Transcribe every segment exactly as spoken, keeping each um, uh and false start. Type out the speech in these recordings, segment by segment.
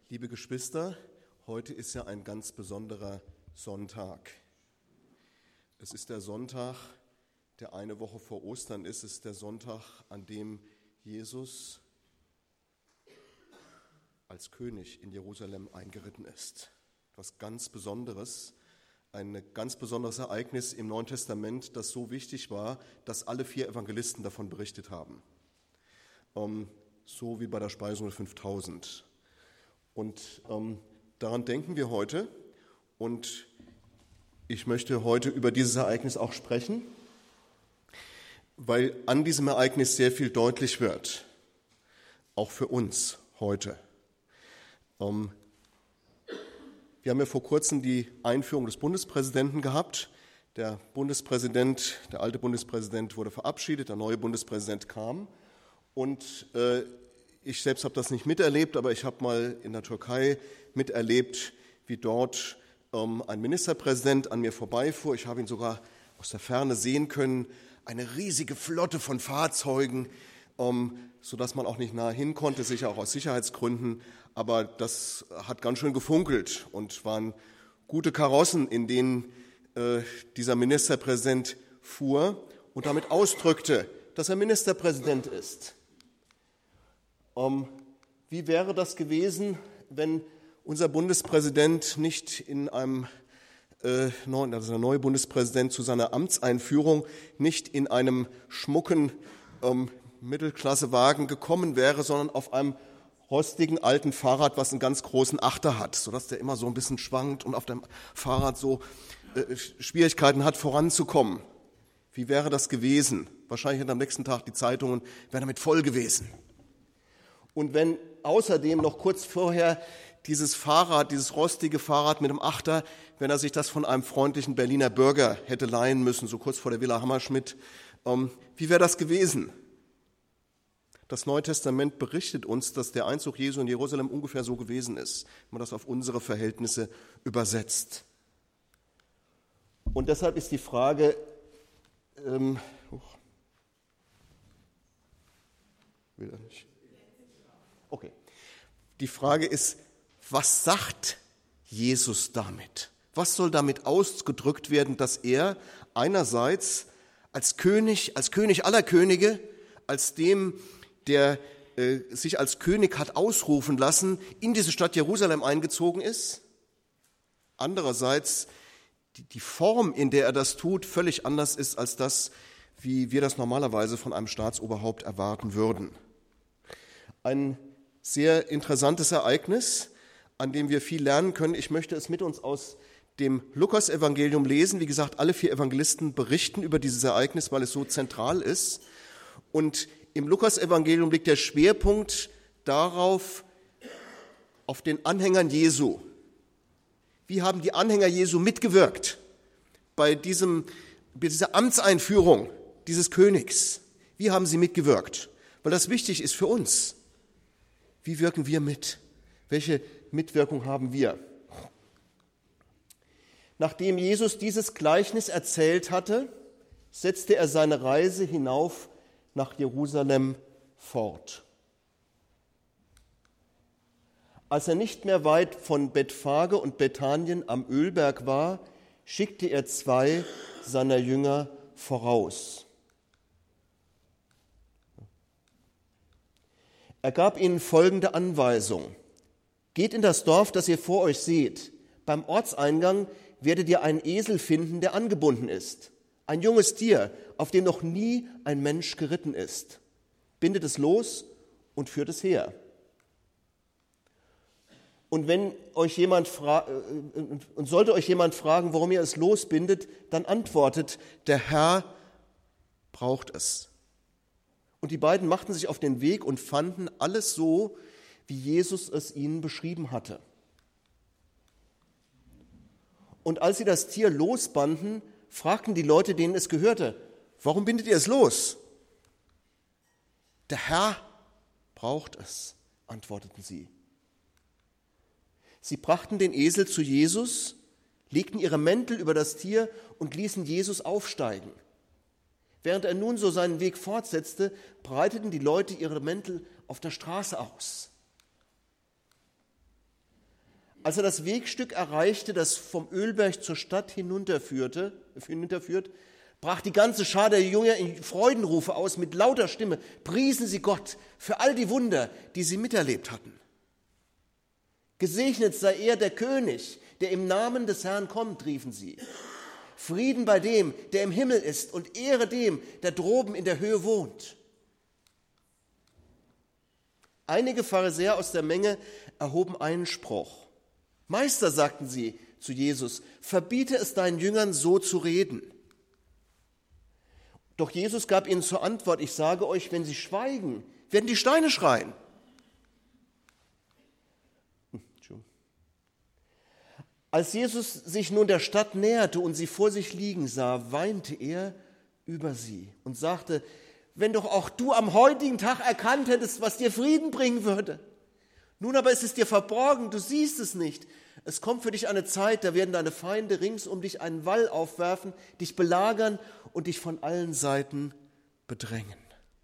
Liebe Geschwister, heute ist ja ein ganz besonderer Sonntag. Es ist der Sonntag, der eine Woche vor Ostern ist. Es ist der Sonntag, an dem Jesus als König in Jerusalem eingeritten ist. Etwas ganz Besonderes, ein ganz besonderes Ereignis im Neuen Testament, das so wichtig war, dass alle vier Evangelisten davon berichtet haben. Ähm, so wie bei der Speisung der fünftausend. Und ähm, daran denken wir heute. Und ich möchte heute über dieses Ereignis auch sprechen, weil an diesem Ereignis sehr viel deutlich wird, auch für uns heute. Ähm, wir haben ja vor kurzem die Einführung des Bundespräsidenten gehabt. Der Bundespräsident, der alte Bundespräsident wurde verabschiedet, der neue Bundespräsident kam. Und äh, ich selbst habe das nicht miterlebt, aber ich habe mal in der Türkei miterlebt, wie dort ähm, ein Ministerpräsident an mir vorbeifuhr. Ich habe ihn sogar aus der Ferne sehen können. Eine riesige Flotte von Fahrzeugen, ähm, sodass man auch nicht nahe hin konnte, sicher auch aus Sicherheitsgründen. Aber das hat ganz schön gefunkelt und waren gute Karossen, in denen äh, dieser Ministerpräsident fuhr und damit ausdrückte, dass er Ministerpräsident ist. Um, wie wäre das gewesen, wenn unser Bundespräsident nicht in einem äh, neuen, also der neue Bundespräsident zu seiner Amtseinführung nicht in einem schmucken ähm, Mittelklassewagen gekommen wäre, sondern auf einem rostigen alten Fahrrad, was einen ganz großen Achter hat, sodass der immer so ein bisschen schwankt und auf dem Fahrrad so äh, Schwierigkeiten hat, voranzukommen. Wie wäre das gewesen? Wahrscheinlich hätten am nächsten Tag die Zeitungen wären damit voll gewesen. Und wenn außerdem noch kurz vorher dieses Fahrrad, dieses rostige Fahrrad mit dem Achter, wenn er sich das von einem freundlichen Berliner Bürger hätte leihen müssen, so kurz vor der Villa Hammerschmidt, ähm, wie wäre das gewesen? Das Neue Testament berichtet uns, dass der Einzug Jesu in Jerusalem ungefähr so gewesen ist, wenn man das auf unsere Verhältnisse übersetzt. Und deshalb ist die Frage, ähm, oh, will er nicht. Okay. Die Frage ist, was sagt Jesus damit? Was soll damit ausgedrückt werden, dass er einerseits als König, als König aller Könige, als dem, der äh, sich als König hat ausrufen lassen, in diese Stadt Jerusalem eingezogen ist, andererseits die, die Form, in der er das tut, völlig anders ist als das, wie wir das normalerweise von einem Staatsoberhaupt erwarten würden. Ein sehr interessantes Ereignis, an dem wir viel lernen können. Ich möchte es mit uns aus dem Lukas-Evangelium lesen. Wie gesagt, alle vier Evangelisten berichten über dieses Ereignis, weil es so zentral ist. Und im Lukas-Evangelium liegt der Schwerpunkt darauf, auf den Anhängern Jesu. Wie haben die Anhänger Jesu mitgewirkt bei, diesem, bei dieser Amtseinführung dieses Königs? Wie haben sie mitgewirkt? Weil das wichtig ist für uns. Wie wirken wir mit? Welche Mitwirkung haben wir? Nachdem Jesus dieses Gleichnis erzählt hatte, setzte er seine Reise hinauf nach Jerusalem fort. Als er nicht mehr weit von Bethphage und Bethanien am Ölberg war, schickte er zwei seiner Jünger voraus. Er gab ihnen folgende Anweisung: Geht in das Dorf, das ihr vor euch seht. Beim Ortseingang werdet ihr einen Esel finden, der angebunden ist. Ein junges Tier, auf dem noch nie ein Mensch geritten ist. Bindet es los und führt es her. Und wenn euch jemand fra- und sollte euch jemand fragen, warum ihr es losbindet, dann antwortet: Der Herr braucht es. Und die beiden machten sich auf den Weg und fanden alles so, wie Jesus es ihnen beschrieben hatte. Und als sie das Tier losbanden, fragten die Leute, denen es gehörte: Warum bindet ihr es los? Der Herr braucht es, antworteten sie. Sie brachten den Esel zu Jesus, legten ihre Mäntel über das Tier und ließen Jesus aufsteigen. Während er nun so seinen Weg fortsetzte, breiteten die Leute ihre Mäntel auf der Straße aus. Als er das Wegstück erreichte, das vom Ölberg zur Stadt hinunterführte, hinunterführt, brach die ganze Schar der Jünger in Freudenrufe aus. Mit lauter Stimme priesen sie Gott für all die Wunder, die sie miterlebt hatten. Gesegnet sei er, der König, der im Namen des Herrn kommt, riefen sie. Frieden bei dem, der im Himmel ist, und Ehre dem, der droben in der Höhe wohnt. Einige Pharisäer aus der Menge erhoben Einspruch. Meister, sagten sie zu Jesus, verbiete es deinen Jüngern, so zu reden. Doch Jesus gab ihnen zur Antwort, ich sage euch, wenn sie schweigen, werden die Steine schreien. Als Jesus sich nun der Stadt näherte und sie vor sich liegen sah, weinte er über sie und sagte, wenn doch auch du am heutigen Tag erkannt hättest, was dir Frieden bringen würde. Nun aber ist es dir verborgen, du siehst es nicht. Es kommt für dich eine Zeit, da werden deine Feinde rings um dich einen Wall aufwerfen, dich belagern und dich von allen Seiten bedrängen.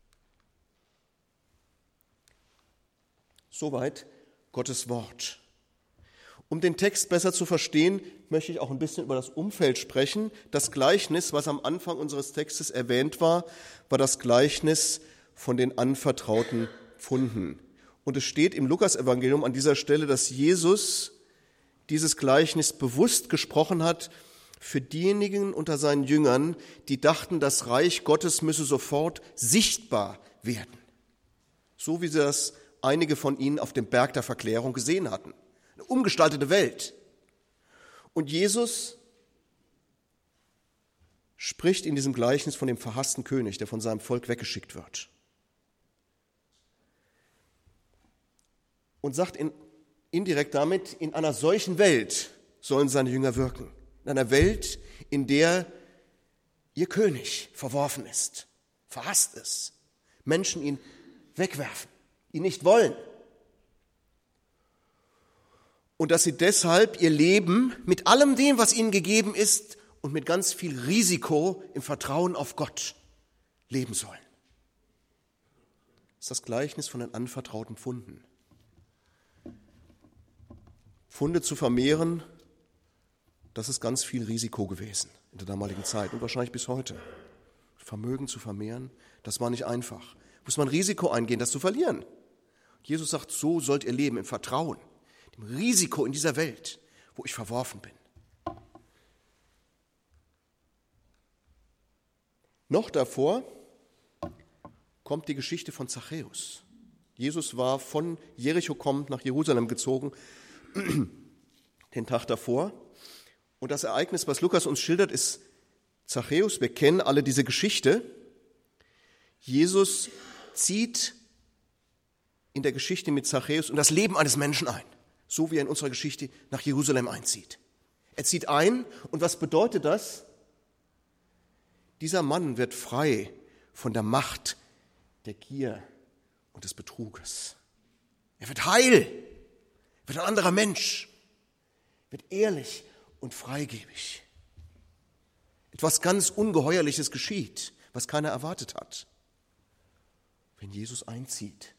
Soweit Gottes Wort. Um den Text besser zu verstehen, möchte ich auch ein bisschen über das Umfeld sprechen. Das Gleichnis, was am Anfang unseres Textes erwähnt war, war das Gleichnis von den anvertrauten Pfunden. Und es steht im Lukasevangelium an dieser Stelle, dass Jesus dieses Gleichnis bewusst gesprochen hat für diejenigen unter seinen Jüngern, die dachten, das Reich Gottes müsse sofort sichtbar werden. So wie sie das einige von ihnen auf dem Berg der Verklärung gesehen hatten. Eine umgestaltete Welt. Und Jesus spricht in diesem Gleichnis von dem verhassten König, der von seinem Volk weggeschickt wird. Und sagt in, indirekt damit, in einer solchen Welt sollen seine Jünger wirken. In einer Welt, in der ihr König verworfen ist, verhasst ist. Menschen ihn wegwerfen, ihn nicht wollen. Und dass sie deshalb ihr Leben mit allem dem, was ihnen gegeben ist und mit ganz viel Risiko im Vertrauen auf Gott leben sollen. Das ist das Gleichnis von den anvertrauten Pfunden. Pfunde zu vermehren, das ist ganz viel Risiko gewesen in der damaligen Zeit und wahrscheinlich bis heute. Vermögen zu vermehren, das war nicht einfach. Muss man Risiko eingehen, das zu verlieren. Jesus sagt, so sollt ihr leben, im Vertrauen. Dem Risiko in dieser Welt, wo ich verworfen bin. Noch davor kommt die Geschichte von Zachäus. Jesus war von Jericho kommend nach Jerusalem gezogen, den Tag davor. Und das Ereignis, was Lukas uns schildert, ist Zachäus. Wir kennen alle diese Geschichte. Jesus zieht in der Geschichte mit Zachäus in das Leben eines Menschen ein. So wie er in unserer Geschichte nach Jerusalem einzieht. Er zieht ein und was bedeutet das? Dieser Mann wird frei von der Macht der Gier und des Betruges. Er wird heil, wird ein anderer Mensch, wird ehrlich und freigebig. Etwas ganz Ungeheuerliches geschieht, was keiner erwartet hat, wenn Jesus einzieht.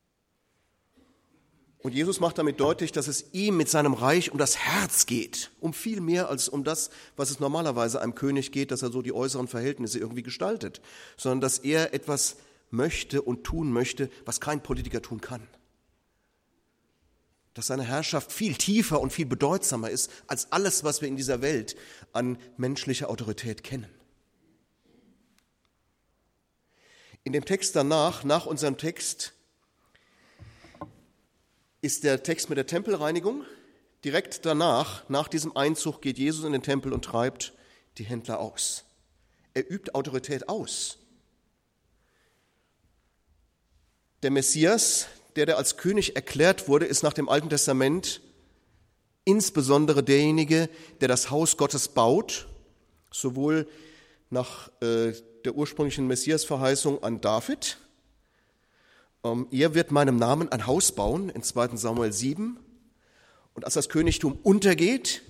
Und Jesus macht damit deutlich, dass es ihm mit seinem Reich um das Herz geht, um viel mehr als um das, was es normalerweise einem König geht, dass er so die äußeren Verhältnisse irgendwie gestaltet, sondern dass er etwas möchte und tun möchte, was kein Politiker tun kann. Dass seine Herrschaft viel tiefer und viel bedeutsamer ist als alles, was wir in dieser Welt an menschlicher Autorität kennen. In dem Text danach, nach unserem Text, ist der Text mit der Tempelreinigung. Direkt danach, nach diesem Einzug, geht Jesus in den Tempel und treibt die Händler aus. Er übt Autorität aus. Der Messias, der, der als König erklärt wurde, ist nach dem Alten Testament insbesondere derjenige, der das Haus Gottes baut, sowohl nach äh, der ursprünglichen Messias-Verheißung an David. Ähm, er wird meinem Namen ein Haus bauen, in zweiten Samuel sieben. Und als das Königtum untergeht,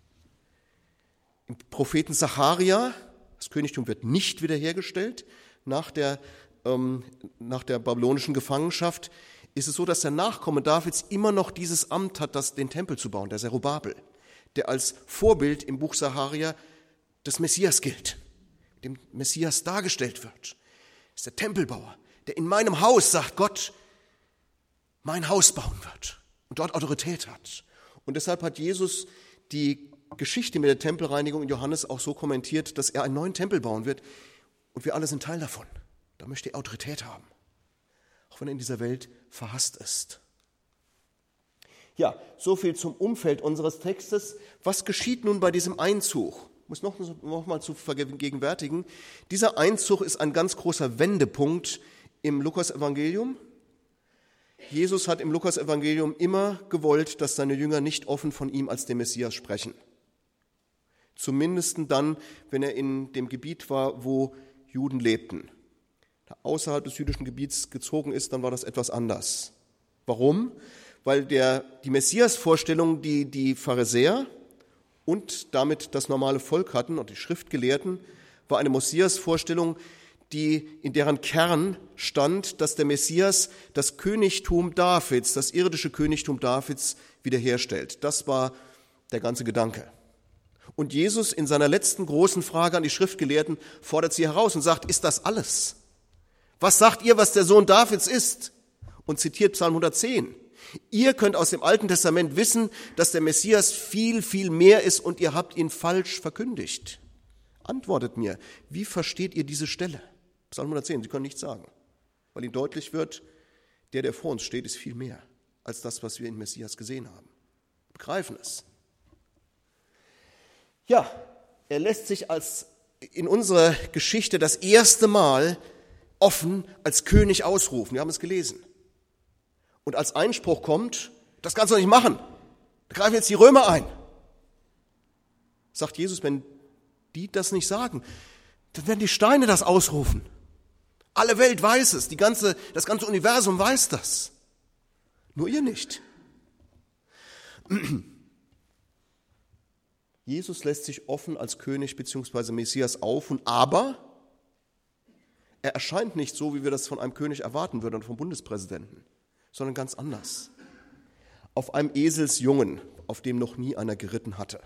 im Propheten Sacharja, das Königtum wird nicht wiederhergestellt nach der, ähm, nach der babylonischen Gefangenschaft. ist es so, dass der Nachkomme Davids immer noch dieses Amt hat, das, den Tempel zu bauen, der Zerubabel, der als Vorbild im Buch Sacharja des Messias gilt, dem Messias dargestellt wird. Das ist der Tempelbauer, der in meinem Haus, sagt Gott, mein Haus bauen wird und dort Autorität hat. Und deshalb hat Jesus die Geschichte mit der Tempelreinigung in Johannes auch so kommentiert, dass er einen neuen Tempel bauen wird und wir alle sind Teil davon. Da möchte er Autorität haben, auch wenn er in dieser Welt verhasst ist. Ja, so viel zum Umfeld unseres Textes. Was geschieht nun bei diesem Einzug? Ich muss noch, noch mal zu vergegenwärtigen. Dieser Einzug ist ein ganz großer Wendepunkt im Lukas-Evangelium. Jesus hat im Lukas-Evangelium immer gewollt, dass seine Jünger nicht offen von ihm als dem Messias sprechen. Zumindest dann, wenn er in dem Gebiet war, wo Juden lebten. Da außerhalb des jüdischen Gebiets gezogen ist, dann war das etwas anders. Warum? Weil der, die Messias-Vorstellung, die die Pharisäer und damit das normale Volk hatten und die Schriftgelehrten, war eine Messias-Vorstellung, die in deren Kern stand, dass der Messias das Königtum Davids, das irdische Königtum Davids wiederherstellt. Das war der ganze Gedanke. Und Jesus in seiner letzten großen Frage an die Schriftgelehrten fordert sie heraus und sagt, ist das alles? Was sagt ihr, was der Sohn Davids ist? Und zitiert Psalm hundertzehn. Ihr könnt aus dem Alten Testament wissen, dass der Messias viel, viel mehr ist und ihr habt ihn falsch verkündigt. Antwortet mir, wie versteht ihr diese Stelle? Psalm hundertzehn, Sie können nichts sagen, weil ihm deutlich wird, der, der vor uns steht, ist viel mehr als das, was wir in Messias gesehen haben. Begreifen es. Ja, er lässt sich als in unserer Geschichte das erste Mal offen als König ausrufen. Wir haben es gelesen. Und als Einspruch kommt, das kannst du nicht machen. Da greifen jetzt die Römer ein. Sagt Jesus, wenn die das nicht sagen, dann werden die Steine das ausrufen. Alle Welt weiß es, die ganze, das ganze Universum weiß das. Nur ihr nicht. Jesus lässt sich offen als König bzw. Messias auf, und aber er erscheint nicht so, wie wir das von einem König erwarten würden oder vom Bundespräsidenten, sondern ganz anders. Auf einem Eselsjungen, auf dem noch nie einer geritten hatte.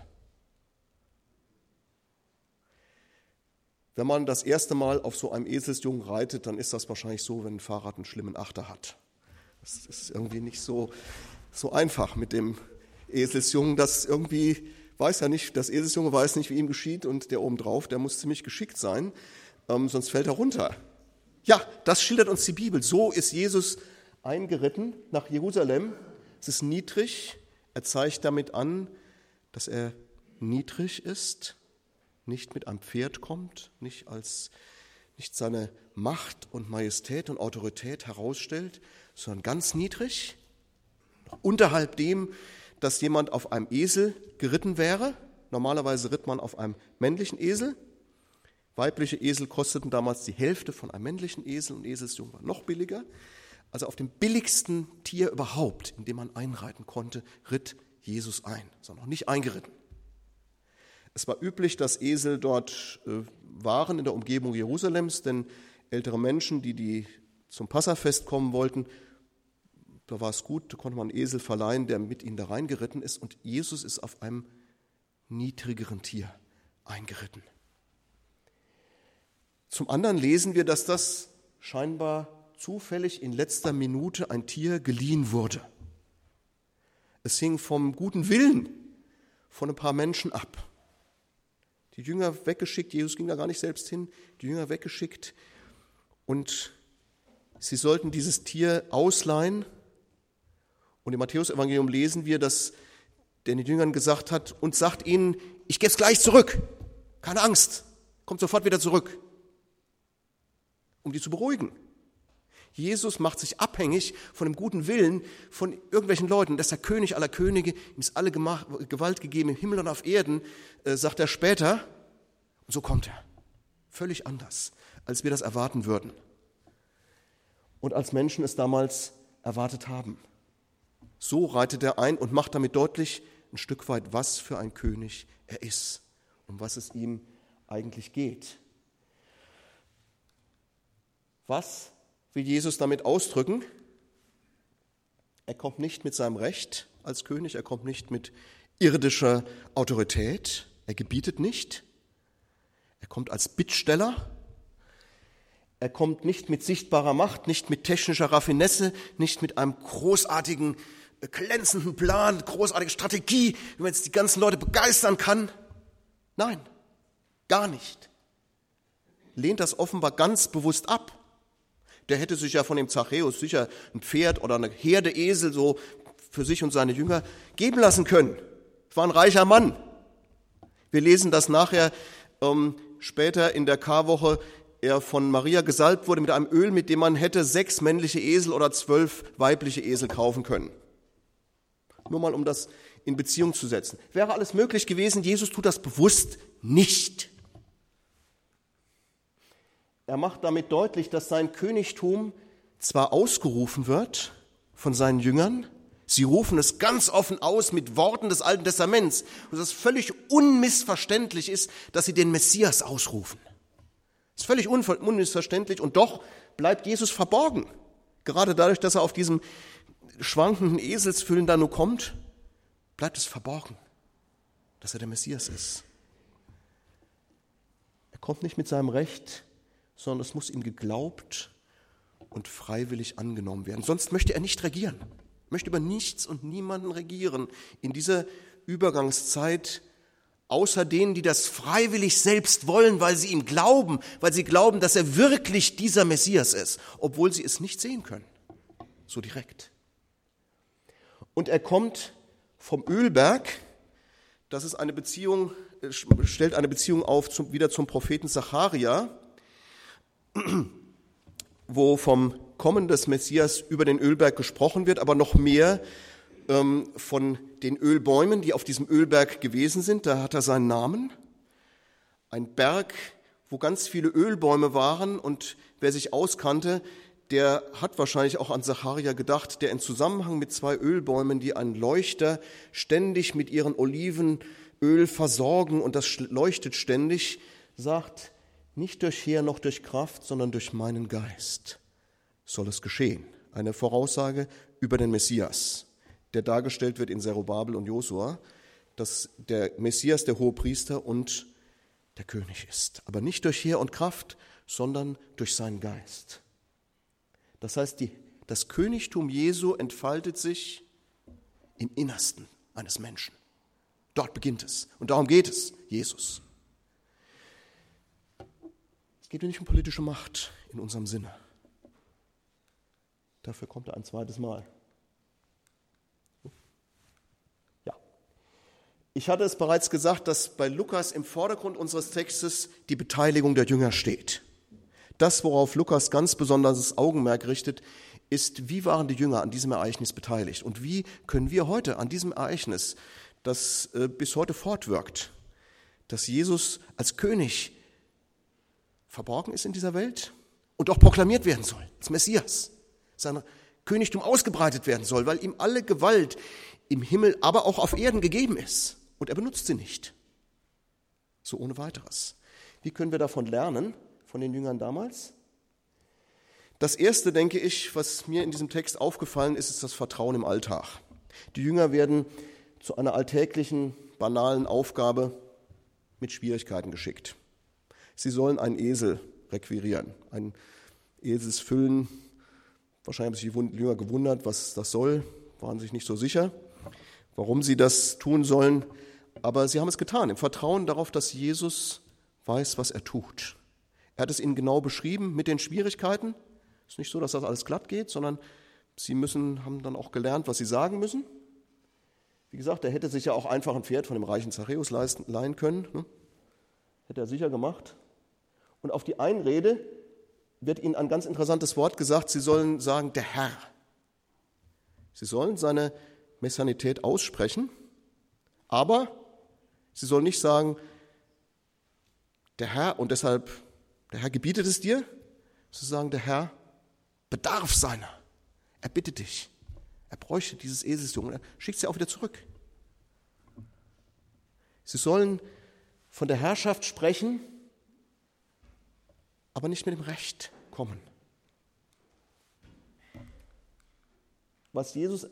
Wenn man das erste Mal auf so einem Eselsjungen reitet, dann ist das wahrscheinlich so, wenn ein Fahrrad einen schlimmen Achter hat. Das ist irgendwie nicht so, so einfach mit dem Eselsjungen. Das irgendwie weiß ja nicht, das Eselsjunge weiß nicht, wie ihm geschieht, und der obendrauf, der muss ziemlich geschickt sein, ähm, sonst fällt er runter. Ja, das schildert uns die Bibel. So ist Jesus eingeritten nach Jerusalem. Es ist niedrig. Er zeigt damit an, dass er niedrig ist, nicht mit einem Pferd kommt, nicht als nicht seine Macht und Majestät und Autorität herausstellt, sondern ganz niedrig, unterhalb dem, dass jemand auf einem Esel geritten wäre. Normalerweise ritt man auf einem männlichen Esel. Weibliche Esel kosteten damals die Hälfte von einem männlichen Esel, und Eselsjungen war noch billiger. Also auf dem billigsten Tier überhaupt, in dem man einreiten konnte, ritt Jesus ein, sondern noch nicht eingeritten. Es war üblich, dass Esel dort äh, waren in der Umgebung Jerusalems, denn ältere Menschen, die, die zum Passafest kommen wollten, da war es gut, da konnte man einen Esel verleihen, der mit ihnen da reingeritten ist, und Jesus ist auf einem niedrigeren Tier eingeritten. Zum anderen lesen wir, dass das scheinbar zufällig in letzter Minute ein Tier geliehen wurde. Es hing vom guten Willen von ein paar Menschen ab. Die Jünger weggeschickt, Jesus ging da gar nicht selbst hin, die Jünger weggeschickt, und sie sollten dieses Tier ausleihen. Und im Matthäus-Evangelium lesen wir, dass der den Jüngern gesagt hat und sagt ihnen, ich gebe es gleich zurück, keine Angst, kommt sofort wieder zurück, um die zu beruhigen. Jesus macht sich abhängig von dem guten Willen von irgendwelchen Leuten. Das ist der König aller Könige, ihm ist alle Gewalt gegeben im Himmel und auf Erden, äh, sagt er später. Und so kommt er. Völlig anders, als wir das erwarten würden. Und als Menschen es damals erwartet haben. So reitet er ein und macht damit deutlich ein Stück weit, was für ein König er ist, um was es ihm eigentlich geht. Was will Jesus damit ausdrücken? Er kommt nicht mit seinem Recht als König, er kommt nicht mit irdischer Autorität, er gebietet nicht, er kommt als Bittsteller, er kommt nicht mit sichtbarer Macht, nicht mit technischer Raffinesse, nicht mit einem großartigen, glänzenden Plan, großartige Strategie, wie man jetzt die ganzen Leute begeistern kann. Nein, gar nicht. Lehnt das offenbar ganz bewusst ab. Der hätte sich ja von dem Zachäus sicher ein Pferd oder eine Herde Esel so für sich und seine Jünger geben lassen können. Es war ein reicher Mann. Wir lesen, dass nachher ähm, später in der Karwoche er von Maria gesalbt wurde mit einem Öl, mit dem man hätte sechs männliche Esel oder zwölf weibliche Esel kaufen können. Nur mal, um das in Beziehung zu setzen. Wäre alles möglich gewesen, Jesus tut das bewusst nicht. Er macht damit deutlich, dass sein Königtum zwar ausgerufen wird von seinen Jüngern, sie rufen es ganz offen aus mit Worten des Alten Testaments, und dass es völlig unmissverständlich ist, dass sie den Messias ausrufen. Das ist völlig unmissverständlich und doch bleibt Jesus verborgen. Gerade dadurch, dass er auf diesem schwankenden Eselsfüllen da nur kommt, bleibt es verborgen, dass er der Messias ist. Er kommt nicht mit seinem Recht, sondern es muss ihm geglaubt und freiwillig angenommen werden. Sonst möchte er nicht regieren, möchte über nichts und niemanden regieren in dieser Übergangszeit, außer denen, die das freiwillig selbst wollen, weil sie ihm glauben, weil sie glauben, dass er wirklich dieser Messias ist, obwohl sie es nicht sehen können, so direkt. Und er kommt vom Ölberg, das ist eine Beziehung, stellt eine Beziehung auf zum, wieder zum Propheten Zacharia, wo vom Kommen des Messias über den Ölberg gesprochen wird, aber noch mehr ähm, von den Ölbäumen, die auf diesem Ölberg gewesen sind. Da hat er seinen Namen. Ein Berg, wo ganz viele Ölbäume waren, und wer sich auskannte, der hat wahrscheinlich auch an Zacharia gedacht, der in Zusammenhang mit zwei Ölbäumen, die einen Leuchter ständig mit ihren Olivenöl versorgen, und das leuchtet ständig, sagt: Nicht durch Heer noch durch Kraft, sondern durch meinen Geist soll es geschehen. Eine Voraussage über den Messias, der dargestellt wird in Zerubabel und Josua, dass der Messias der Hohepriester und der König ist. Aber nicht durch Heer und Kraft, sondern durch seinen Geist. Das heißt, die, das Königtum Jesu entfaltet sich im Innersten eines Menschen. Dort beginnt es. Und darum geht es, Jesus. Es geht nicht um politische Macht in unserem Sinne. Dafür kommt er ein zweites Mal. Ja. Ich hatte es bereits gesagt, dass bei Lukas im Vordergrund unseres Textes die Beteiligung der Jünger steht. Das, worauf Lukas ganz besonderes Augenmerk richtet, ist, wie waren die Jünger an diesem Ereignis beteiligt und wie können wir heute an diesem Ereignis, das äh, bis heute fortwirkt, dass Jesus als König verborgen ist in dieser Welt und auch proklamiert werden soll, als Messias, sein Königtum ausgebreitet werden soll, weil ihm alle Gewalt im Himmel, aber auch auf Erden gegeben ist. Und er benutzt sie nicht. So ohne weiteres. Wie können wir davon lernen, von den Jüngern damals? Das Erste, denke ich, was mir in diesem Text aufgefallen ist, ist das Vertrauen im Alltag. Die Jünger werden zu einer alltäglichen, banalen Aufgabe mit Schwierigkeiten geschickt. Sie sollen einen Esel requirieren, ein Eselsfüllen. Wahrscheinlich haben sich die Jünger gewundert, was das soll, waren sich nicht so sicher, warum sie das tun sollen. Aber sie haben es getan, im Vertrauen darauf, dass Jesus weiß, was er tut. Er hat es ihnen genau beschrieben mit den Schwierigkeiten. Es ist nicht so, dass das alles glatt geht, sondern sie müssen, haben dann auch gelernt, was sie sagen müssen. Wie gesagt, er hätte sich ja auch einfach ein Pferd von dem reichen Zachäus leihen können. Ne? Hätte er sicher gemacht. Und auf die Einrede wird ihnen ein ganz interessantes Wort gesagt. Sie sollen sagen, der Herr. Sie sollen seine Messianität aussprechen, aber sie sollen nicht sagen, der Herr und deshalb, der Herr gebietet es dir. Sie sagen, der Herr bedarf seiner. Er bittet dich. Er bräuchte dieses Eselsjungen. Er schickt sie auch wieder zurück. Sie sollen von der Herrschaft sprechen, aber nicht mit dem Recht kommen. Was Jesus,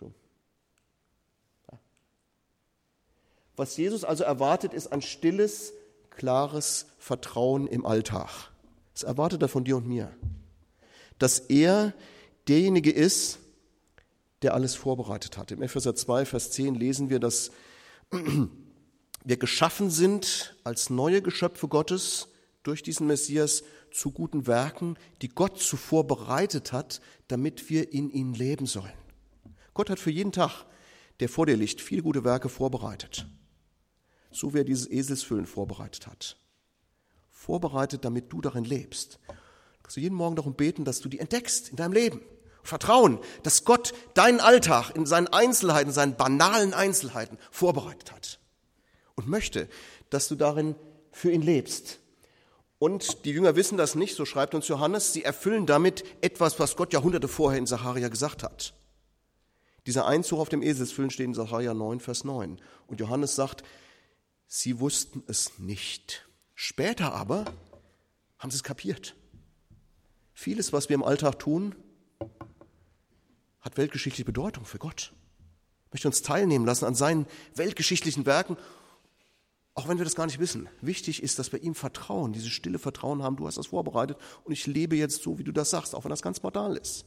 was Jesus also erwartet, ist ein stilles, klares Vertrauen im Alltag. Das erwartet er von dir und mir. Dass er derjenige ist, der alles vorbereitet hat. Im Epheser zwei, Vers zehn lesen wir, dass wir geschaffen sind als neue Geschöpfe Gottes durch diesen Messias zu guten Werken, die Gott zuvor bereitet hat, damit wir in ihn leben sollen. Gott hat für jeden Tag, der vor dir liegt, viele gute Werke vorbereitet. So wie er dieses Eselsfüllen vorbereitet hat. Vorbereitet, damit du darin lebst. Du kannst jeden Morgen darum beten, dass du die entdeckst in deinem Leben. Vertrauen, dass Gott deinen Alltag in seinen Einzelheiten, seinen banalen Einzelheiten vorbereitet hat. Und möchte, dass du darin für ihn lebst. Und die Jünger wissen das nicht, so schreibt uns Johannes, sie erfüllen damit etwas, was Gott Jahrhunderte vorher in Sacharja gesagt hat. Dieser Einzug auf dem Eselsfüllen steht in Sacharja neun, Vers neun. Und Johannes sagt, sie wussten es nicht. Später aber haben sie es kapiert. Vieles, was wir im Alltag tun, hat weltgeschichtliche Bedeutung für Gott. Möchte uns teilnehmen lassen an seinen weltgeschichtlichen Werken, auch wenn wir das gar nicht wissen. Wichtig ist, dass wir ihm vertrauen, dieses stille Vertrauen haben, du hast das vorbereitet und ich lebe jetzt so, wie du das sagst, auch wenn das ganz mortal ist.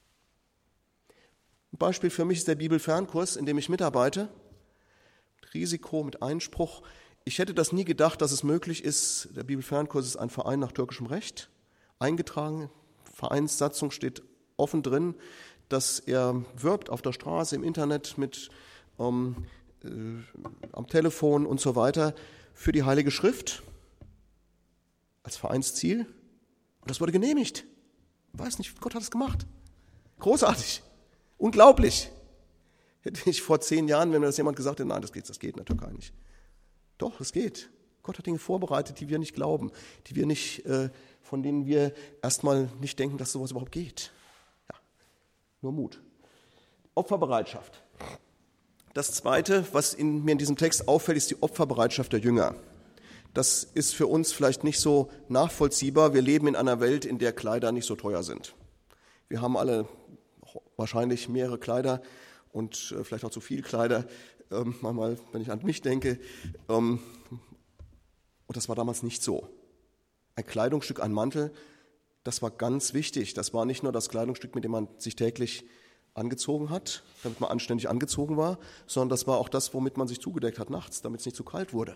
Ein Beispiel für mich ist der Bibelfernkurs, in dem ich mitarbeite. Risiko mit Einspruch. Ich hätte das nie gedacht, dass es möglich ist. Der Bibelfernkurs ist ein Verein nach türkischem Recht, eingetragen. Vereinssatzung steht offen drin, dass er wirbt auf der Straße, im Internet, mit ähm, äh, am Telefon und so weiter für die Heilige Schrift als Vereinsziel. Und das wurde genehmigt. Ich weiß nicht, Gott hat es gemacht. Großartig. Unglaublich. Hätte ich vor zehn Jahren, wenn mir das jemand gesagt hätte, nein, das geht, das geht in der Türkei nicht. Doch, es geht. Gott hat Dinge vorbereitet, die wir nicht glauben, die wir nicht, äh, von denen wir erstmal nicht denken, dass sowas überhaupt geht. Ja, nur Mut. Opferbereitschaft. Das Zweite, was in, mir in diesem Text auffällt, ist die Opferbereitschaft der Jünger. Das ist für uns vielleicht nicht so nachvollziehbar. Wir leben in einer Welt, in der Kleider nicht so teuer sind. Wir haben alle wahrscheinlich mehrere Kleider und äh, vielleicht auch zu viel Kleider. Ähm, manchmal, wenn ich an mich denke. Ähm, und das war damals nicht so. Ein Kleidungsstück, ein Mantel, das war ganz wichtig. Das war nicht nur das Kleidungsstück, mit dem man sich täglich angezogen hat, damit man anständig angezogen war, sondern das war auch das, womit man sich zugedeckt hat nachts, damit es nicht zu kalt wurde.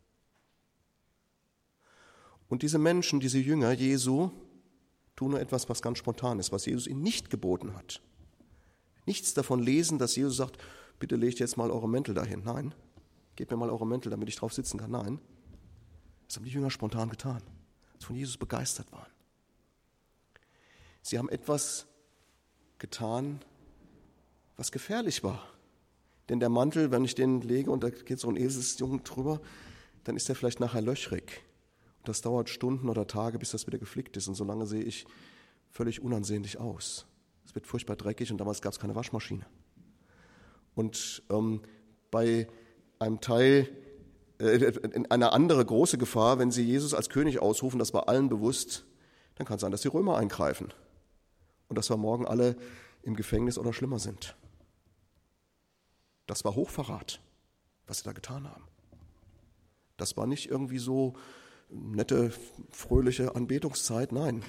Und diese Menschen, diese Jünger Jesu, tun nur etwas, was ganz spontan ist, was Jesus ihnen nicht geboten hat. Nichts davon lesen, dass Jesus sagt, bitte legt jetzt mal eure Mäntel dahin. Nein, gebt mir mal eure Mäntel, damit ich drauf sitzen kann. Nein, das haben die Jünger spontan getan, als von Jesus begeistert waren. Sie haben etwas getan, was gefährlich war. Denn der Mantel, wenn ich den lege und da geht so ein Eselsjungen drüber, dann ist der vielleicht nachher löchrig. Und das dauert Stunden oder Tage, bis das wieder geflickt ist. Und solange sehe ich völlig unansehnlich aus. Es wird furchtbar dreckig und damals gab es keine Waschmaschine. Und ähm, bei einem Teil, äh, eine andere große Gefahr, wenn sie Jesus als König ausrufen, das war allen bewusst, dann kann es sein, dass die Römer eingreifen. Und dass wir morgen alle im Gefängnis oder schlimmer sind. Das war Hochverrat, was sie da getan haben. Das war nicht irgendwie so nette, fröhliche Anbetungszeit, nein.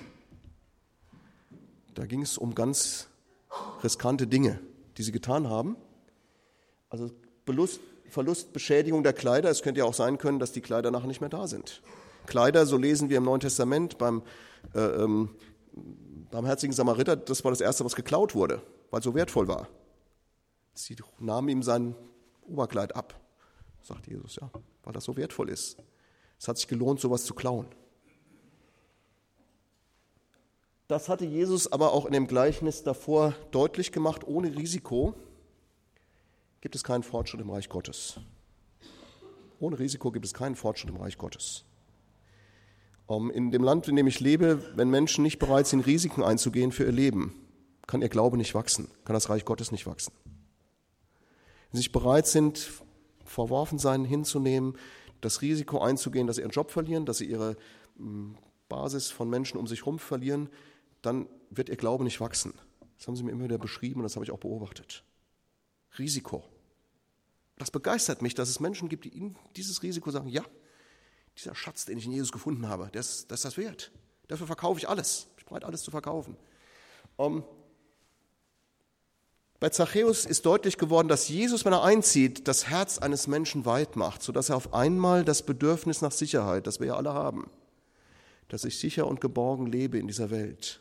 Da ging es um ganz riskante Dinge, die sie getan haben. Also Verlust, Verlust, Beschädigung der Kleider. Es könnte ja auch sein können, dass die Kleider nachher nicht mehr da sind. Kleider, so lesen wir im Neuen Testament beim äh, ähm, barmherzigen Samariter, das war das Erste, was geklaut wurde, weil es so wertvoll war. Sie nahmen ihm sein Oberkleid ab, sagt Jesus, ja, weil das so wertvoll ist. Es hat sich gelohnt, sowas zu klauen. Das hatte Jesus aber auch in dem Gleichnis davor deutlich gemacht, ohne Risiko gibt es keinen Fortschritt im Reich Gottes. Ohne Risiko gibt es keinen Fortschritt im Reich Gottes. In dem Land, in dem ich lebe, wenn Menschen nicht bereit sind, Risiken einzugehen für ihr Leben, kann ihr Glaube nicht wachsen, kann das Reich Gottes nicht wachsen. Wenn sie nicht bereit sind, verworfen sein hinzunehmen, das Risiko einzugehen, dass sie ihren Job verlieren, dass sie ihre Basis von Menschen um sich herum verlieren, dann wird ihr Glaube nicht wachsen. Das haben sie mir immer wieder beschrieben und das habe ich auch beobachtet. Risiko. Das begeistert mich, dass es Menschen gibt, die in dieses Risiko sagen, ja, dieser Schatz, den ich in Jesus gefunden habe, der ist, das ist das wert. Dafür verkaufe ich alles. Ich bin bereit, alles zu verkaufen. Um, bei Zachäus ist deutlich geworden, dass Jesus, wenn er einzieht, das Herz eines Menschen weit macht, sodass er auf einmal das Bedürfnis nach Sicherheit, das wir ja alle haben, dass ich sicher und geborgen lebe in dieser Welt,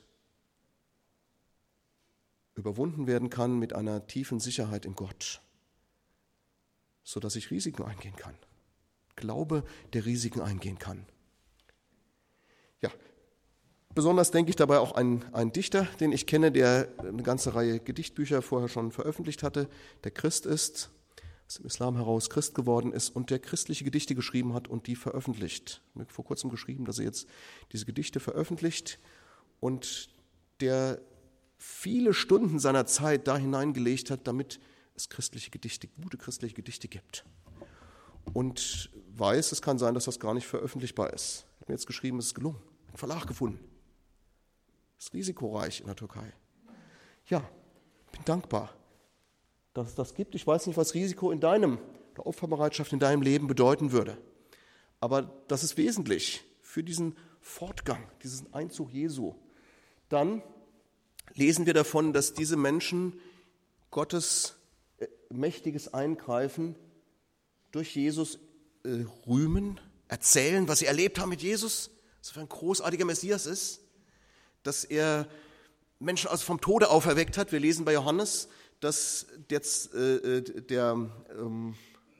überwunden werden kann mit einer tiefen Sicherheit in Gott, sodass ich Risiken eingehen kann. Glaube, der Risiken eingehen kann. Ja, besonders denke ich dabei auch an einen Dichter, den ich kenne, der eine ganze Reihe Gedichtbücher vorher schon veröffentlicht hatte, der Christ ist, aus dem Islam heraus Christ geworden ist und der christliche Gedichte geschrieben hat und die veröffentlicht. Ich habe vor kurzem geschrieben, dass er jetzt diese Gedichte veröffentlicht und der viele Stunden seiner Zeit da hineingelegt hat, damit es christliche Gedichte, gute christliche Gedichte gibt. Und weiß, es kann sein, dass das gar nicht veröffentlichbar ist. Ich habe mir jetzt geschrieben, es ist gelungen, einen Verlag gefunden. Das ist risikoreich in der Türkei. Ja, bin dankbar, dass es das gibt. Ich weiß nicht, was Risiko in deinem, der Opferbereitschaft in deinem Leben bedeuten würde. Aber das ist wesentlich für diesen Fortgang, diesen Einzug Jesu. Dann lesen wir davon, dass diese Menschen Gottes mächtiges Eingreifen durch Jesus äh, rühmen, erzählen, was sie erlebt haben mit Jesus, was für ein großartiger Messias ist, dass er Menschen also vom Tode auferweckt hat. Wir lesen bei Johannes, dass jetzt äh, der, ähm,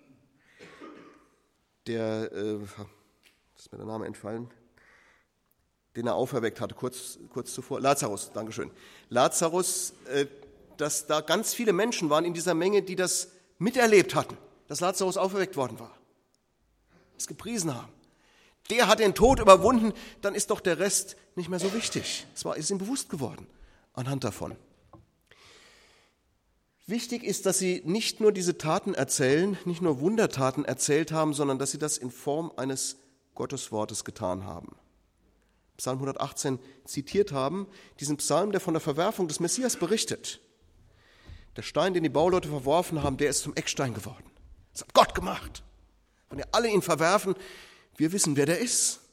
der äh, ist mir der Name entfallen, den er auferweckt hatte, kurz, kurz zuvor, Lazarus, Dankeschön. Lazarus, äh, dass da ganz viele Menschen waren in dieser Menge, die das miterlebt hatten, dass Lazarus auferweckt worden war, es gepriesen haben. Der hat den Tod überwunden, dann ist doch der Rest nicht mehr so wichtig. Es war, ist ihm bewusst geworden anhand davon. Wichtig ist, dass sie nicht nur diese Taten erzählen, nicht nur Wundertaten erzählt haben, sondern dass sie das in Form eines Gotteswortes getan haben. Psalm hundertachtzehn zitiert haben, diesen Psalm, der von der Verwerfung des Messias berichtet. Der Stein, den die Bauleute verworfen haben, der ist zum Eckstein geworden. Das hat Gott gemacht. Wenn ihr alle ihn verwerfen, wir wissen, wer der ist.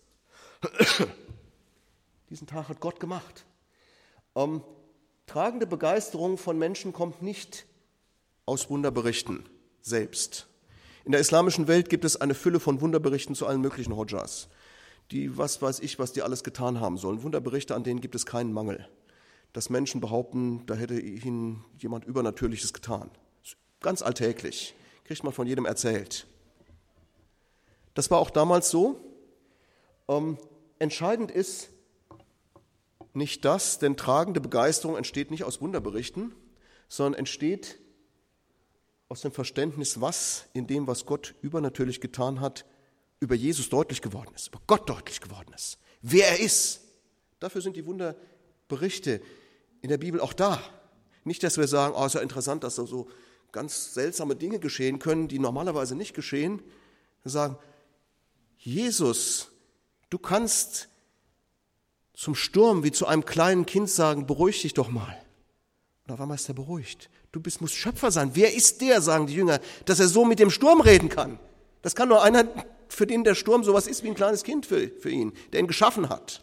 Diesen Tag hat Gott gemacht. Ähm, tragende Begeisterung von Menschen kommt nicht aus Wunderberichten selbst. In der islamischen Welt gibt es eine Fülle von Wunderberichten zu allen möglichen Hodjas, die, was weiß ich, was die alles getan haben sollen. Wunderberichte, an denen gibt es keinen Mangel. Dass Menschen behaupten, da hätte ihnen jemand Übernatürliches getan. Ganz alltäglich, kriegt man von jedem erzählt. Das war auch damals so. Ähm, entscheidend ist nicht das, denn tragende Begeisterung entsteht nicht aus Wunderberichten, sondern entsteht aus dem Verständnis, was in dem, was Gott übernatürlich getan hat, über Jesus deutlich geworden ist, über Gott deutlich geworden ist, wer er ist. Dafür sind die Wunderberichte in der Bibel auch da. Nicht, dass wir sagen, oh, ist ja interessant, dass da so ganz seltsame Dinge geschehen können, die normalerweise nicht geschehen. Wir sagen, Jesus, du kannst zum Sturm wie zu einem kleinen Kind sagen, beruhig dich doch mal. Und auf einmal ist er beruhigt. Du bist, musst Schöpfer sein. Wer ist der, sagen die Jünger, dass er so mit dem Sturm reden kann? Das kann nur einer, für den der Sturm sowas ist wie ein kleines Kind für, für ihn, der ihn geschaffen hat.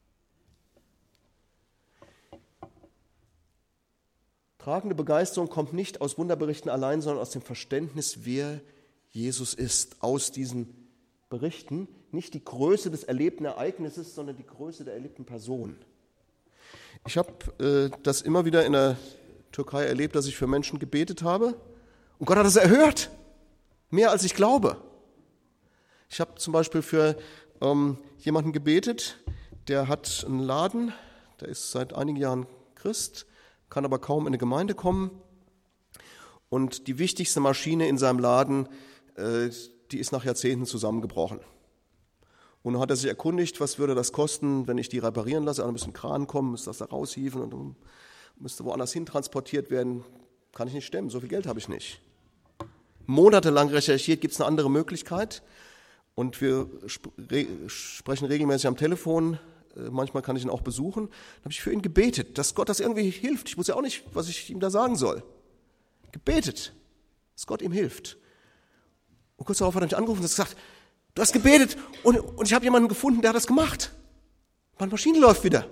Tragende Begeisterung kommt nicht aus Wunderberichten allein, sondern aus dem Verständnis, wer Jesus ist, aus diesen Berichten. Nicht die Größe des erlebten Ereignisses, sondern die Größe der erlebten Person. Ich habe äh, das immer wieder in der Türkei erlebt, dass ich für Menschen gebetet habe und Gott hat das erhört, mehr als ich glaube. Ich habe zum Beispiel für ähm, jemanden gebetet, der hat einen Laden, der ist seit einigen Jahren Christ, kann aber kaum in eine Gemeinde kommen und die wichtigste Maschine in seinem Laden, äh, die ist nach Jahrzehnten zusammengebrochen. Und dann hat er sich erkundigt, was würde das kosten, wenn ich die reparieren lasse. Dann müsste ein Kran kommen, müsste das da raushieven und dann müsste woanders hin transportiert werden. Kann ich nicht stemmen, so viel Geld habe ich nicht. Monatelang recherchiert, gibt es eine andere Möglichkeit. Und wir sp- re- sprechen regelmäßig am Telefon manchmal kann ich ihn auch besuchen, dann habe ich für ihn gebetet, dass Gott das irgendwie hilft. Ich wusste ja auch nicht, was ich ihm da sagen soll. Gebetet, dass Gott ihm hilft. Und kurz darauf hat er mich angerufen und gesagt, du hast gebetet und, und ich habe jemanden gefunden, der hat das gemacht. Meine Maschine läuft wieder.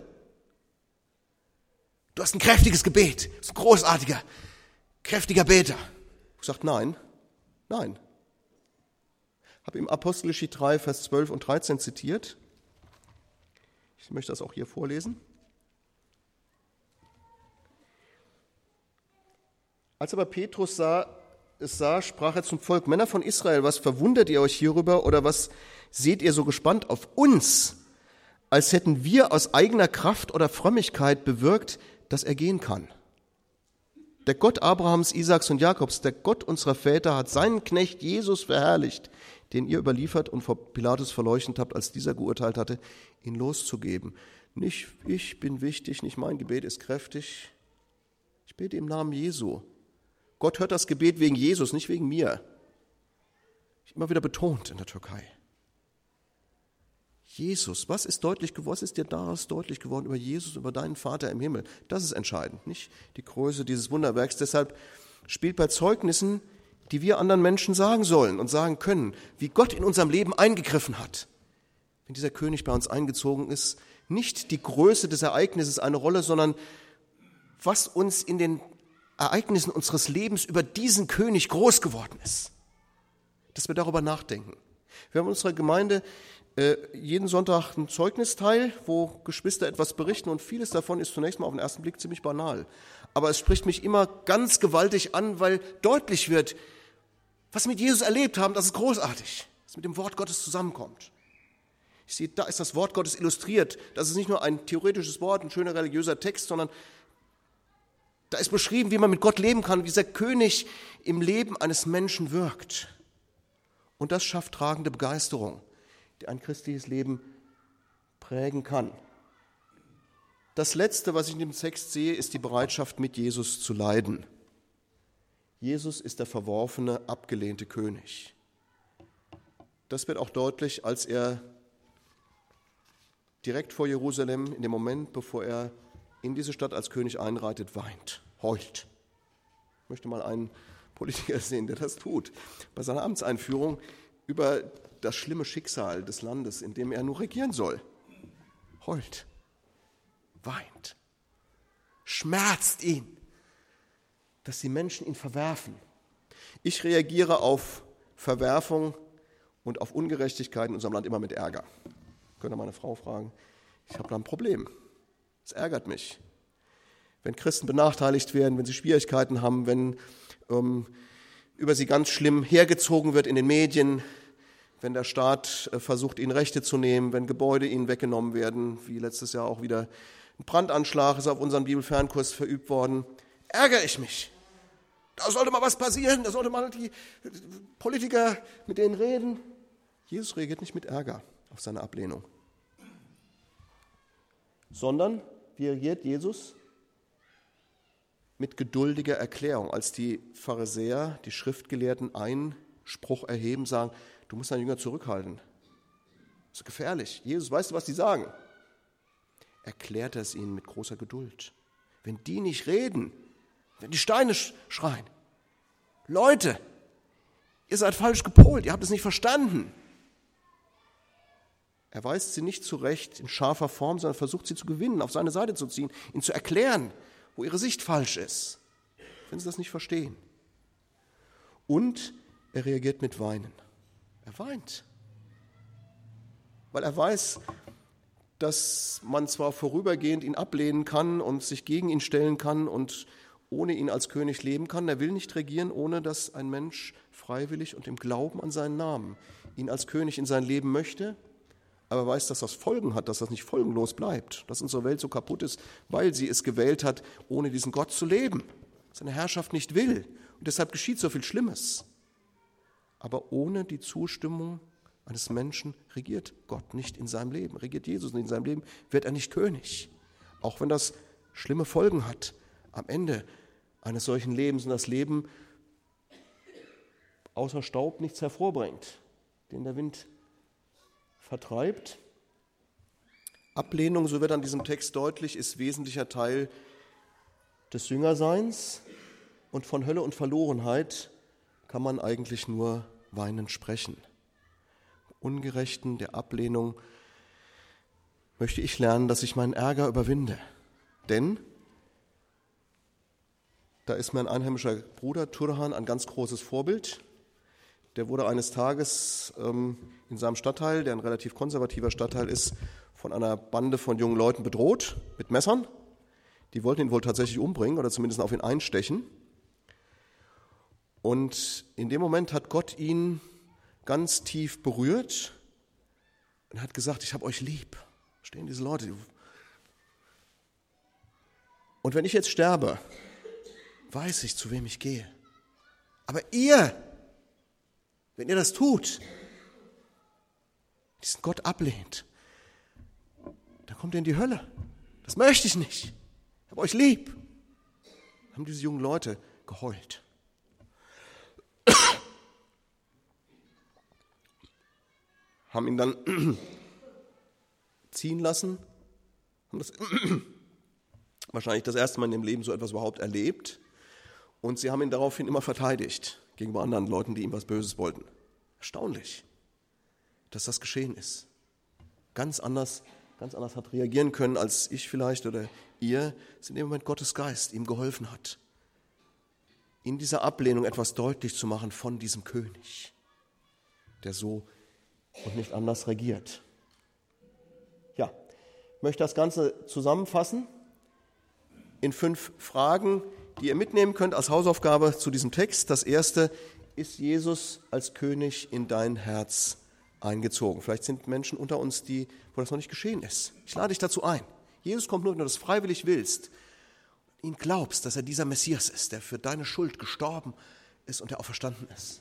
Du hast ein kräftiges Gebet, du bist ein großartiger, kräftiger Beter. Ich sage, nein, nein. Habe ihm Apostelgeschichte drei, Vers zwölf und dreizehn zitiert. Ich möchte das auch hier vorlesen. Als aber Petrus sah, es sah, sprach er zum Volk, Männer von Israel, was verwundert ihr euch hierüber oder was seht ihr so gespannt auf uns, als hätten wir aus eigener Kraft oder Frömmigkeit bewirkt, dass er gehen kann? Der Gott Abrahams, Isaaks und Jakobs, der Gott unserer Väter, hat seinen Knecht Jesus verherrlicht, den ihr überliefert und vor Pilatus verleugnet habt, als dieser geurteilt hatte, ihn loszugeben. Nicht ich bin wichtig, nicht mein Gebet ist kräftig. Ich bete im Namen Jesu. Gott hört das Gebet wegen Jesus, nicht wegen mir. Ich immer wieder betont in der Türkei. Jesus, was ist deutlich geworden, was ist dir daraus deutlich geworden über Jesus, über deinen Vater im Himmel? Das ist entscheidend, nicht die Größe dieses Wunderwerks. Deshalb spielt bei Zeugnissen, die wir anderen Menschen sagen sollen und sagen können, wie Gott in unserem Leben eingegriffen hat. Wenn dieser König bei uns eingezogen ist, nicht die Größe des Ereignisses eine Rolle, sondern was uns in den Ereignissen unseres Lebens über diesen König groß geworden ist. Dass wir darüber nachdenken. Wir haben in unserer Gemeinde äh, jeden Sonntag ein Zeugnisteil, wo Geschwister etwas berichten und vieles davon ist zunächst mal auf den ersten Blick ziemlich banal. Aber es spricht mich immer ganz gewaltig an, weil deutlich wird, was wir mit Jesus erlebt haben, das ist großartig, was mit dem Wort Gottes zusammenkommt. Ich sehe, da ist das Wort Gottes illustriert. Das ist nicht nur ein theoretisches Wort, ein schöner religiöser Text, sondern da ist beschrieben, wie man mit Gott leben kann, wie dieser König im Leben eines Menschen wirkt. Und das schafft tragende Begeisterung, die ein christliches Leben prägen kann. Das Letzte, was ich in dem Text sehe, ist die Bereitschaft, mit Jesus zu leiden. Jesus ist der verworfene, abgelehnte König. Das wird auch deutlich, als er direkt vor Jerusalem, in dem Moment, bevor er in diese Stadt als König einreitet, weint, heult. Ich möchte mal einen Politiker sehen, der das tut, bei seiner Amtseinführung über das schlimme Schicksal des Landes, in dem er nur regieren soll. Heult, weint, schmerzt ihn, dass die Menschen ihn verwerfen. Ich reagiere auf Verwerfung und auf Ungerechtigkeit in unserem Land immer mit Ärger. Könnt ihr meine Frau fragen? Ich habe da ein Problem. Es ärgert mich, wenn Christen benachteiligt werden, wenn sie Schwierigkeiten haben, wenn ähm, über sie ganz schlimm hergezogen wird in den Medien, wenn der Staat äh, versucht, ihnen Rechte zu nehmen, wenn Gebäude ihnen weggenommen werden, wie letztes Jahr auch wieder ein Brandanschlag ist auf unseren Bibelfernkurs verübt worden, ärgere ich mich. Da sollte mal was passieren, da sollte mal die Politiker mit denen reden. Jesus reagiert nicht mit Ärger auf seine Ablehnung, sondern wie reagiert Jesus? Mit geduldiger Erklärung. Als die Pharisäer, die Schriftgelehrten Einspruch erheben, sagen, du musst deine Jünger zurückhalten. Das ist gefährlich. Jesus, weißt du, was die sagen? Erklärt er es ihnen mit großer Geduld. Wenn die nicht reden, wenn die Steine schreien, Leute, ihr seid falsch gepolt, ihr habt es nicht verstanden. Er weist sie nicht zurecht in scharfer Form, sondern versucht sie zu gewinnen, auf seine Seite zu ziehen, ihnen zu erklären, wo ihre Sicht falsch ist, wenn sie das nicht verstehen. Und er reagiert mit Weinen. Er weint, weil er weiß, dass man zwar vorübergehend ihn ablehnen kann und sich gegen ihn stellen kann und ohne ihn als König leben kann. Er will nicht regieren, ohne dass ein Mensch freiwillig und im Glauben an seinen Namen ihn als König in sein Leben möchte, aber weiß, dass das Folgen hat, dass das nicht folgenlos bleibt, dass unsere Welt so kaputt ist, weil sie es gewählt hat, ohne diesen Gott zu leben, seine Herrschaft nicht will. Und deshalb geschieht so viel Schlimmes. Aber ohne die Zustimmung eines Menschen regiert Gott nicht in seinem Leben, regiert Jesus nicht in seinem Leben, wird er nicht König. Auch wenn das schlimme Folgen hat. Am Ende eines solchen Lebens und das Leben außer Staub nichts hervorbringt, den der Wind vertreibt, Ablehnung, so wird an diesem Text deutlich, ist wesentlicher Teil des Jüngerseins. Und von Hölle und Verlorenheit kann man eigentlich nur weinend sprechen. Ungerechten, der Ablehnung möchte ich lernen, dass ich meinen Ärger überwinde. Denn da ist mein einheimischer Bruder Turhan ein ganz großes Vorbild. Der wurde eines Tages ähm, in seinem Stadtteil, der ein relativ konservativer Stadtteil ist, von einer Bande von jungen Leuten bedroht mit Messern. Die wollten ihn wohl tatsächlich umbringen oder zumindest auf ihn einstechen. Und in dem Moment hat Gott ihn ganz tief berührt und hat gesagt, ich habe euch lieb. Stehen diese Leute. Und wenn ich jetzt sterbe, weiß ich, zu wem ich gehe. Aber ihr, wenn ihr das tut, diesen Gott ablehnt, dann kommt ihr in die Hölle. Das möchte ich nicht. Ich habe euch lieb. Haben diese jungen Leute geheult. Haben ihn dann ziehen lassen, haben das wahrscheinlich das erste Mal in dem Leben so etwas überhaupt erlebt. Und sie haben ihn daraufhin immer verteidigt gegenüber anderen Leuten, die ihm was Böses wollten. Erstaunlich, dass das geschehen ist. Ganz anders, ganz anders hat reagieren können, als ich vielleicht oder ihr, es in dem Moment Gottes Geist ihm geholfen hat, in dieser Ablehnung etwas deutlich zu machen von diesem König, der so und nicht anders regiert. Ja, ich möchte das Ganze zusammenfassen in fünf Fragen, die ihr mitnehmen könnt als Hausaufgabe zu diesem Text. Das erste: Ist Jesus als König in dein Herz eingezogen? Vielleicht sind Menschen unter uns, die, wo das noch nicht geschehen ist. Ich lade dich dazu ein. Jesus kommt nur, wenn du das freiwillig willst, ihn glaubst, dass er dieser Messias ist, der für deine Schuld gestorben ist und der auferstanden ist.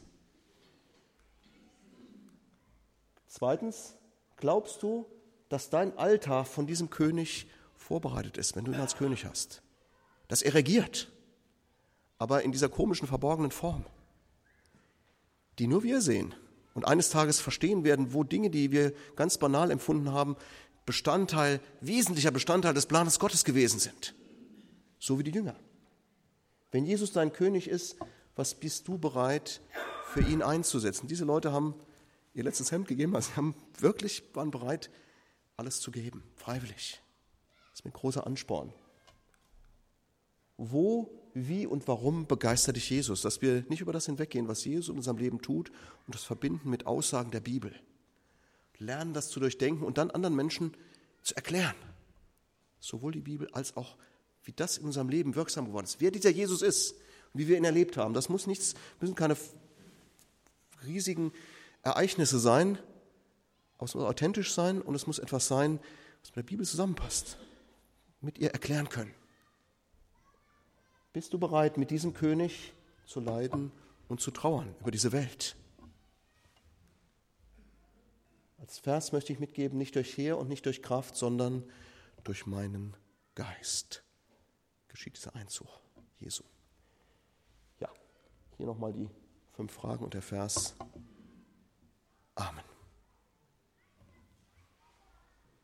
Zweitens: Glaubst du, dass dein Altar von diesem König vorbereitet ist, wenn du ihn als König hast? Dass er regiert, aber in dieser komischen, verborgenen Form, die nur wir sehen und eines Tages verstehen werden, wo Dinge, die wir ganz banal empfunden haben, Bestandteil, wesentlicher Bestandteil des Planes Gottes gewesen sind. So wie die Jünger. Wenn Jesus dein König ist, was bist du bereit, für ihn einzusetzen? Diese Leute haben ihr letztes Hemd gegeben, also sie haben wirklich, waren bereit, alles zu geben, freiwillig. Das ist ein großer Ansporn. Wo, wie und warum begeistert dich Jesus? Dass wir nicht über das hinweggehen, was Jesus in unserem Leben tut und das verbinden mit Aussagen der Bibel. Lernen, das zu durchdenken und dann anderen Menschen zu erklären. Sowohl die Bibel als auch, wie das in unserem Leben wirksam geworden ist. Wer dieser Jesus ist und wie wir ihn erlebt haben. Das muss nichts, müssen keine riesigen Ereignisse sein, aber es muss authentisch sein und es muss etwas sein, was mit der Bibel zusammenpasst, mit ihr erklären können. Bist du bereit, mit diesem König zu leiden und zu trauern über diese Welt? Als Vers möchte ich mitgeben, nicht durch Heer und nicht durch Kraft, sondern durch meinen Geist geschieht dieser Einzug Jesu. Ja, hier nochmal die fünf Fragen und der Vers.